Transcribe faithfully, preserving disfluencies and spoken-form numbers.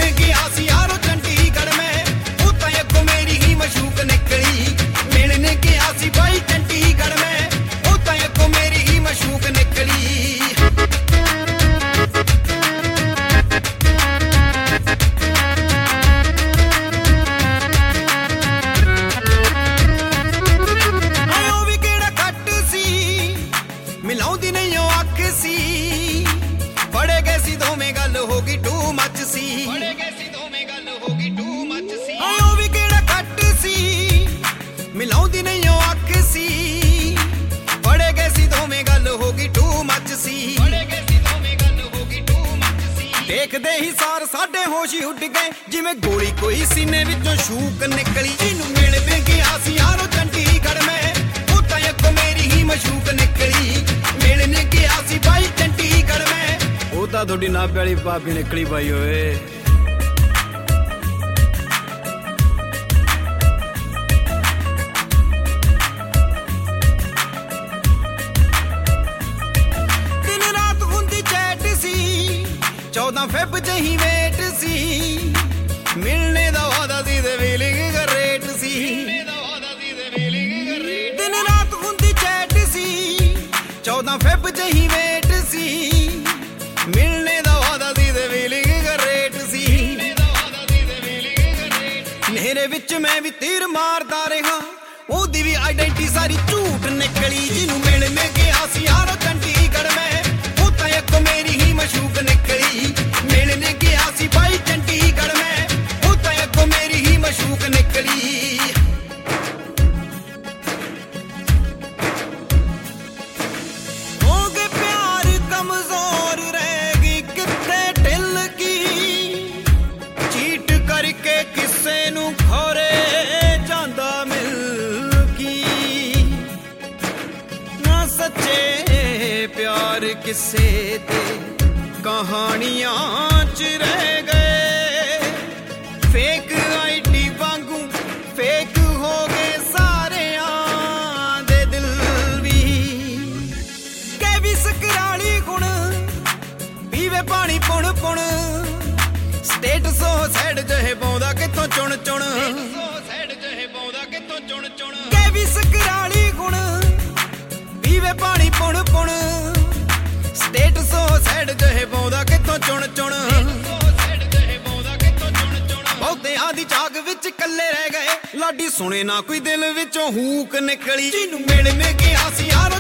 मिलने गया सी यारो चंडीगढ़ में, वो तो अगो मेरी ही मशूक निकली। मिलने गया सी भाई चंडीगढ़ में, वो तो अगो मेरी ही मशूक निकली। मिलाउंदी नहीं ओ अख सी, बड़े गए सी दोवें गल होगी टू मच सी। बड़े गए सी दोवें गल होगी टू मच सी। ओ भी केड़ा घट सी, मिलाउंदी नहीं ओ अख सी, बड़े गए सी दोवें गल होगी टू मच सी। बड़े गए सी दोवें गल होगी टू मच सी। देखदे ही सार साडे होश ही उड़ गए, जिवें गोली कोई सीने विचों शूक निकली। जिन्नू मिलने गया सी यारो चंडीगढ़ में, वो तां अगों मेरी ही मशूक निकली। मिलने गया सी भाई चंडीगढ़ में, वो तां थोड़ी नाभे वाली भाभी निकली भाई ओए। दिन रात हुंदी चैट सी, चौदह फेब जही वेट सी। मिलने दा वादा सी ते फीलिंग ग्रेट सी। दिन रात हुंदी चैट सी, चौदह फेब जही वेट सी। मिलने दा वादा सी ते फीलिंग ग्रेट सी। नेरे विच मैं भी तीर मारदा रहा, ओदी भी आइडेंटिटी सारी झूठ निकली। जिन्नू मिलने गया सी यारो चंडीगढ़ में, वो तां अगों मेरी ही मशूक निकली। मिलने गया सी भाई चंडीगढ़ में, वो तां अगों मेरी ही मशूक निकली। किसे नू खोरे जांदा मिल की, ना सच्चे प्यार किसे ते कहानियां च रह गए। फेक आईडी वांगू फेक हो गए सारे दे दिल भी। कैविस कराली गुण पीवे पानी पुण पुण, स्टेटस सैड जहे पाउंदा किथों चुन चुन। कैविस कराली गुण पीवे पानी पुण पुण, स्टेटस सैड जहे पाउंदा किथों चुन चुन। बहुते आदि झाग विच कल्ले रह गए, लाडी सुने ना कोई दिल विचों हूक निकली। जिन्नू मिलने गया सी यार